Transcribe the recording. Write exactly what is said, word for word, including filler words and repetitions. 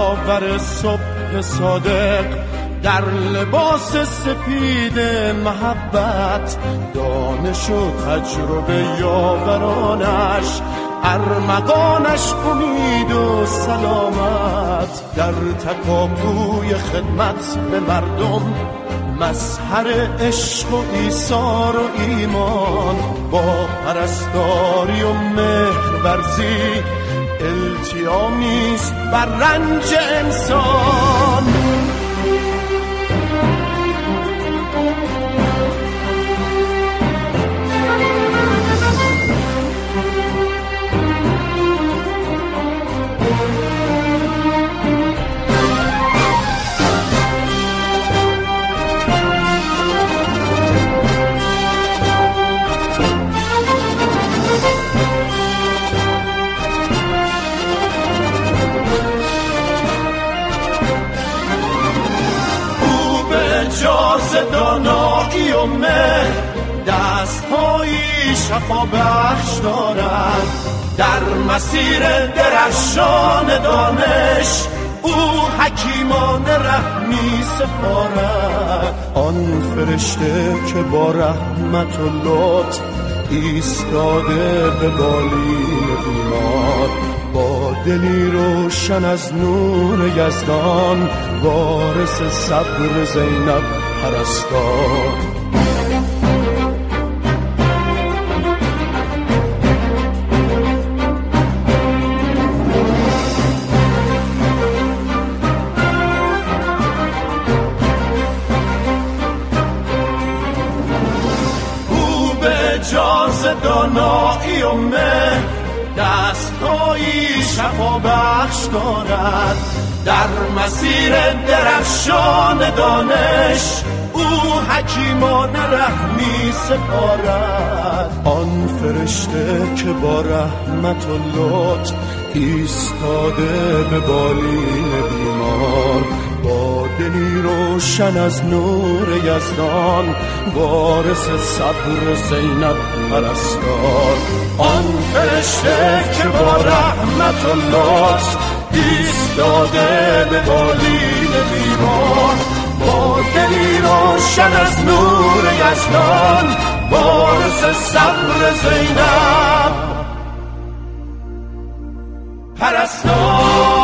یاور صبح صادق در لباس سپید محبت، دانش و تجربه یاورانش، ارمغانش امید و سلامت، در تکاپوی خدمت به مردم، مظهر عشق و ایثار و ایمان، با پرستاری و مهرورزی التیامیست بر رنج انسان. جاز دانایی و مهر، دست‌هایی شفا بخش دارد، در مسیر درخشان دانش او حکیمان رحمی سپارد. آن فرشته که با رحمت و لطف ایستاده به بالین بیمار، با دلی روشن از نور یزدان، وارث صبر زینب پرستار. او به جاز دانایی و مهر، دست‌هایی شفا بخش دارد، در مسیر درخشان دانش او حکیمان رحمی سپارد. آن فرشته که با رحمت و لطف ایستاده به بالین بیمار، با دلی روشن از نور یزدان، وارث صبر زینب پرستار. آن فرشته که با رحمت و لطف ایستاده به بالین بیمار، با دلی روشن از نور یزدان، وارث صبر زینب پرستار.